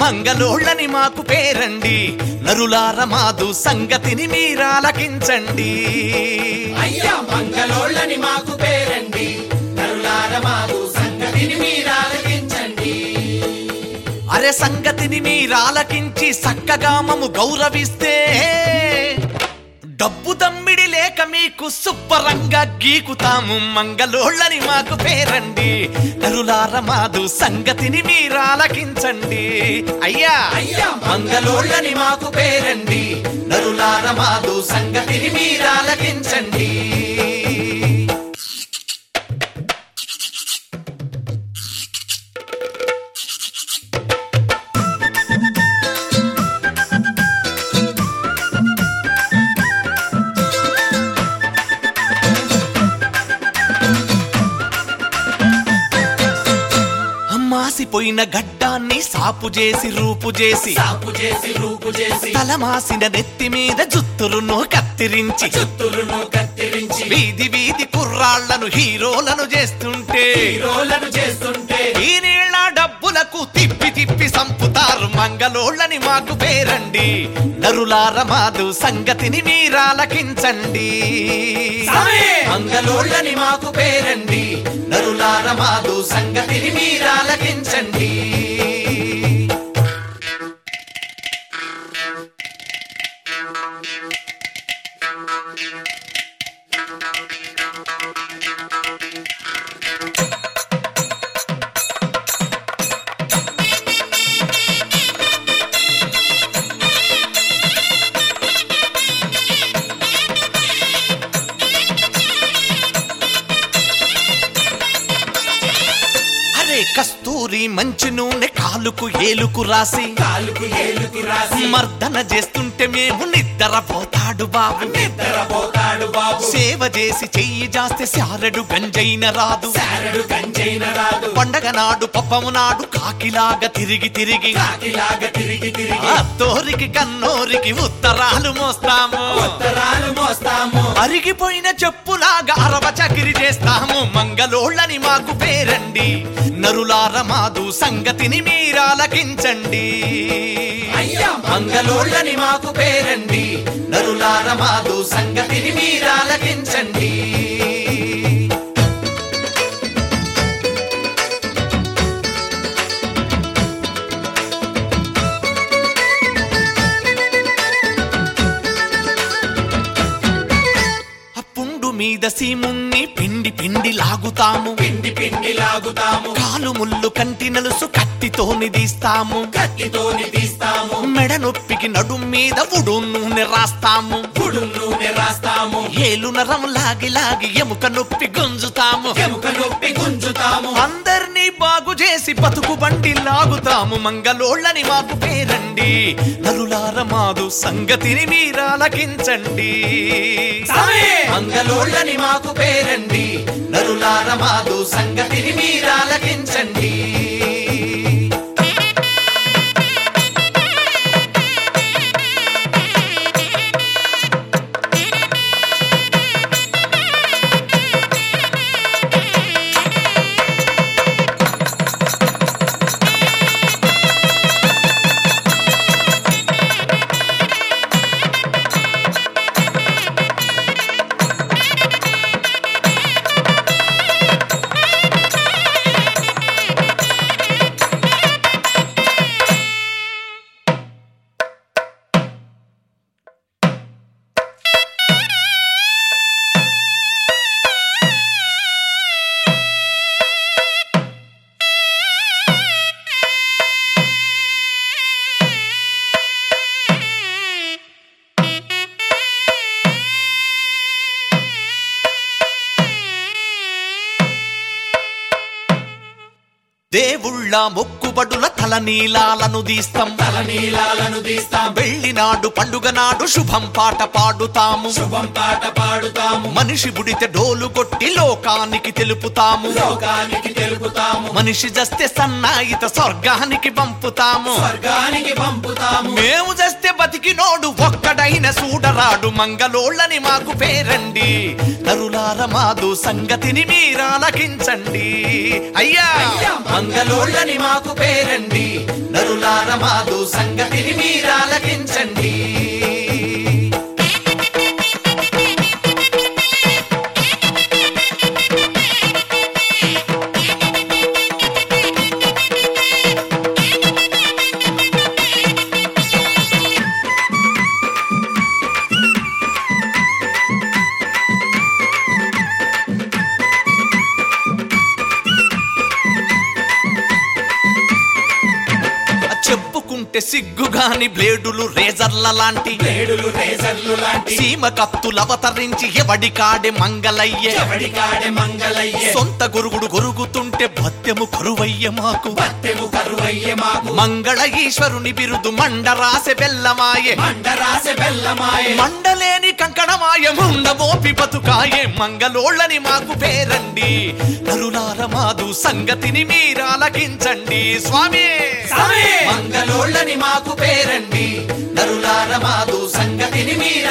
మంగళోళ్ళని మాకు పేరండి, నరులార మాదు సంగతిని మీరాలకించండి. అయ్యా మంగళోళ్ళని మాకు పేరండి, నరులార మాదు సంగతిని మీరాలకించండి. అరే సంగతిని మీరాలకించి సక్కగా మము గౌరవిస్తే డబ్బు దమ్మిడి లేక మీకు శుభ్రంగా గీకుతాము. మంగళోళ్ళని మాకు పేరండి, నరులార మాదు సంగతిని మీరాలకించండి. అయ్యా అయ్యా మంగళోళ్ళని మాకు పేరండి, నరులార మాదు సంగతిని మీరాలకించండి. మాసిపోయిన గడ్డాన్ని సాపు చేసి రూపు చేసి తలమాసిన నెత్తి మీద జుత్తురును కత్తిరించి వీధి వీధి కుర్రాళ్లను హీరోలను చేస్తుంటే ఈ నీళ్ళ డబ్బులకు తిప్పి తిప్పి సంపుతారు. మంగళోళ్ళని మాకు పేరండి, నరులార మాదు సంగతిని మీరాలకించండి. మంగళోళ్ళని మాకు పేరండి, నరులార మాదు సంగతిని మీరాలకించండి. కస్తూరి మంచి నూనె కాలుకు ఏలుకు రాసి మర్దన చేస్తుంటే మేము నిద్రపోతాడు బాబు. సేవ చేసి చెయ్యి జాస్తే శారడు గంజైన రాదు. పండగ నాడు పప్పము నాడు కాకిలాగా తిరిగి తిరిగి అత్తోరికి కన్నోరికి ఉత్తరాలు మోస్తాము. అరిగిపోయిన చెప్పులాగా అరవ చకిరి చేస్తాము. మంగళోళ్ళని మాకు పేరండి, నరులార మాదు సంగతిని మీరాలకించండి. మంగళోళ్ళని మాకు పేరండి, నరులార మాదు సంగతిని మీరాలకించండి. మీద సీమున్ని పిండి పిండి లాగుతాము, కాలు ముళ్ళు కంటి నలుసు కత్తితోని తీస్తాము. మెడ నొప్పికి నడుం మీద ఉడు నూనె రాస్తాము. ఏలు నరం లాగి లాగి ఎముక నొప్పి గుంజుతాము. అందర్నీ బాగు చేసి బతుకు బండి లాగుతాము. మంగళోళ్ళని మాకు పేరండి, నరులార మాదు సంగతిని మీరాలకించండి. మంగళోళ్ళని మాకు పేరండి, నరులార మాదు సంగతిని మీరాలకించండి. దేవుళ్ళ మొక్కుబడుల తలనీలాలను దీస్తాం, వెళ్ళినాడు పండుగ నాడు శుభం పాట పాడుతాము. మనిషి బుడితే డోలు కొట్టి లోకానికి తెలుపుతాము. మనిషి జస్తే సన్నాయిత స్వర్గానికి పంపుతాము. మేము జస్తే బతికినోడు ఒక్కడైన చూడరాడు. మంగళోళ్ళని మాకు పేరండి, నరులార మాదు సంగతిని మీరాలకించండి. అయ్యా మంగళోళ్ళని మాకు పేరండి నరులార మాదు సంగతిని మీరాలకించండి చెప్పుకుంటే సిగ్గుగాని బ్లేడులు రేజర్ల లాంటి సీమ కత్తులు అవతరించి ఎవడికాడే మంగళయ్యే సొంత గురుగుడు గొరుగుతుంటే భత్యము కరువయ్య మాకు మంగళ ఈశ్వరుని బిరుదు మండరాసె బెల్లమాయే మండలేని కంకణమాయ ముండమోపి బతుకాయే మంగళోళ్ళని మాకు పేరండి నరులార మాదు సంగతిని మీరాలకించండి స్వామి మంగళోళ్ళని మాకు పేరండి నరులార మాదు సంగతిని మీర